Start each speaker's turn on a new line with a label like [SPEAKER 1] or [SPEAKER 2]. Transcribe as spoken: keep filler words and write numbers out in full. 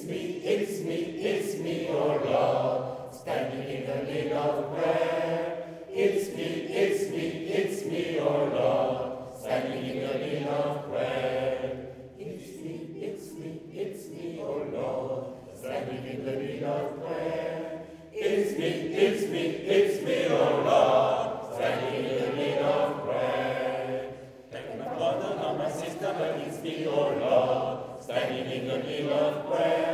[SPEAKER 1] me, it's me, it's me, your Lord, standing in the need of prayer. It's me, it's me, it's me, your Lord, standing in the need of prayer. It's me, it's me, it's me, oh Lord, standing in the need of prayer. It's me, it's me, it's me, oh Lord, standing in the need of prayer. Take my brother, not my sister, but it's me, oh Lord, standing in the need of prayer.